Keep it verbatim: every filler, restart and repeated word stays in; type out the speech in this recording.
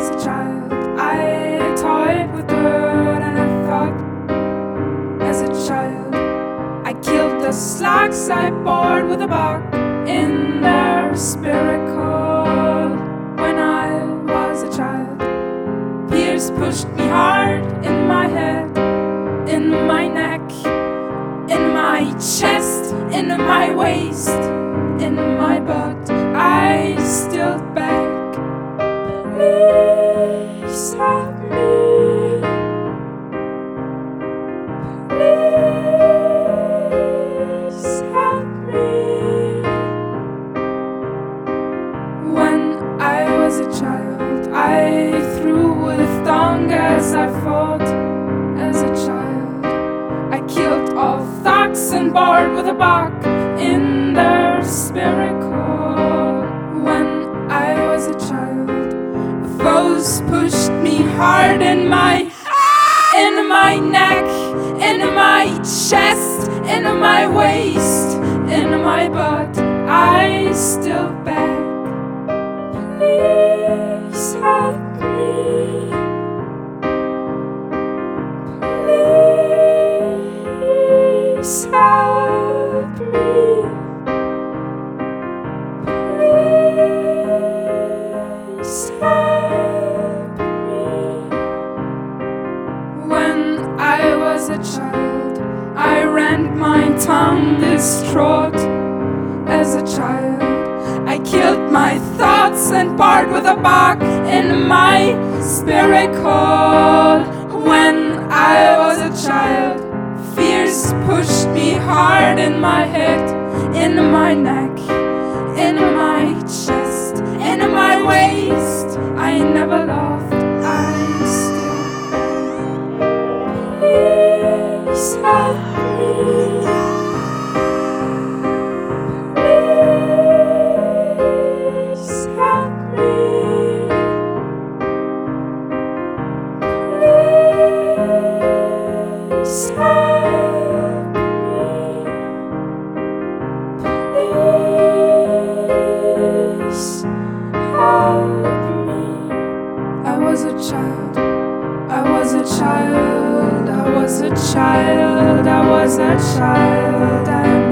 was a child, I toyed with dirt and I thought, as a child, I killed the slugs I bored with a buck in their spirit cold. When I was a child, peers pushed me hard in my head, in my neck, in my chest, in my waist, in my butt. I still beg, please help me, please help me. When I was a child, I threw with a thong as I fought. As a child, I killed all thugs and bored with a buck in their spirit cold. When I was a child, foes pushed me hard in my, in my neck, in my chest, in my waist, in my butt. I still beg, please help me, please help me, please help me. When I was a child, I ran my tongue distraught. As a child, I killed my thoughts and barred with a buck in my spirit cold. When I was a child, fears pushed me hard in my head, in my neck, in my chest, in my waist. I never loved, I still beg. Please help me, please help me, please help me, please help me. I was a child, I was a child, I was a child, I was a child, I